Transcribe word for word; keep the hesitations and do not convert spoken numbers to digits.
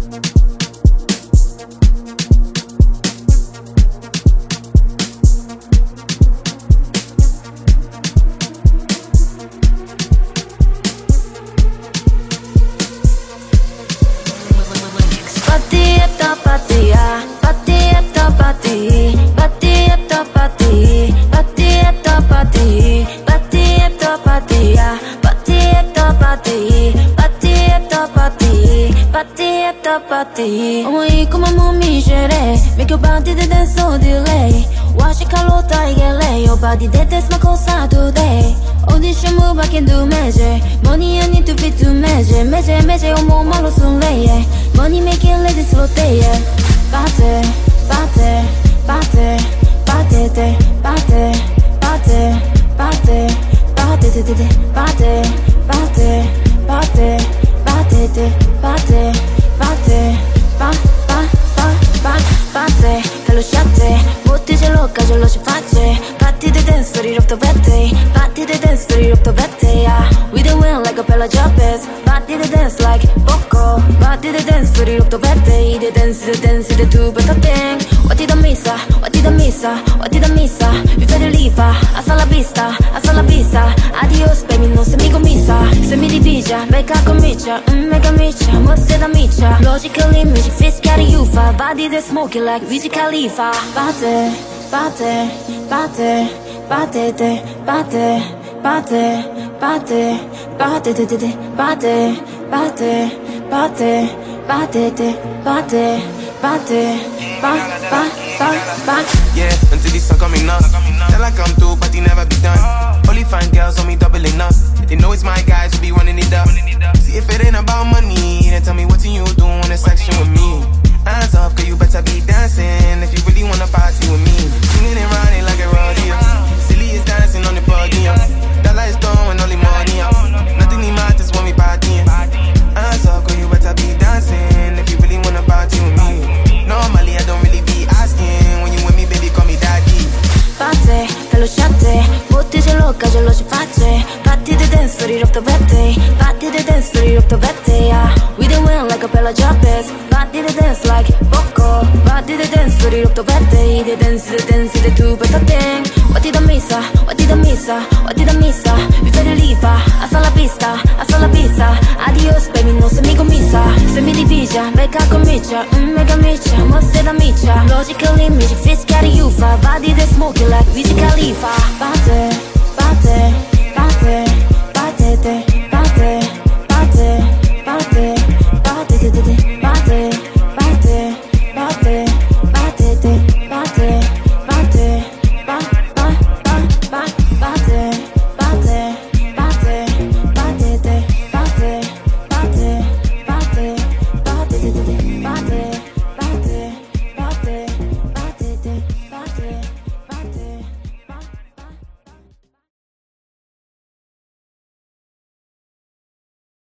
思い込まも見せれ Make your body dance no delay Watch it color tie get lay Your body dance my concert today Audition move I can do magic Money I need to be to magic Magic magic 어머 말로 술래 yeah. Money making lady slow day yeah. Party party party party day party party party party day party party party party day party party, pa, pa, pa, pa, party 별로 샷해 못되지 로까지 로시 파티 Party the dance 소리 of the birthday Party the dance 소리 of the birthday yeah. We the win like a Bella Jopez Party the dance like Boko Party the dance 소리 of the birthday The dance, the dance, the two better thing What did I miss? What did I miss? What did I miss? We better leave Hasta la vista, hasta la vista Adios baby, non se mi commissa Se mi divisa, becca comincia mm, Mega micia, mosse da micia Logically, music, physically, you fa Body that's smoking like Wiz Khalifa Party, party, party Party, party, party Party, party, party Party, party, party Party, party, party Pa, pa, pa, pa Yeah, until the sun coming up Till I come through, but he never be done Only fine girls on me doubling up They know it's my guys who be running it up See if it ain't about money Then tell me what you do in a section with me Hands up, cause you better be dancing If you really wanna party with me Swinging and riding like a rodeo Silly is dancing on the podium Dollar is throwing only money up Nothing matters when we partying Hands up, cause you better be dancing If you really wanna party with me Normally I don't really be asking When you with me baby call me daddy Party, 별로 샷해 못되지 로까지 로시 파티 Party the dance 소리 of the birthday Party the dance 소리 of the birthday yeah. We the win like a Bella Jopez Party the dance like Boko Party the dance 소리 of the birthday The dance, the dance, the two better thing What did I miss? What did I miss? What did I miss? We better leave Hasta la vista, hasta la vista Adios baby, non se mi commissa Se mi divisa, becca comincia mm, Mega micia, mosse da micia Logically, music, physically, you fa Body that's smoking like Wiz Khalifa Party, party, party, party, party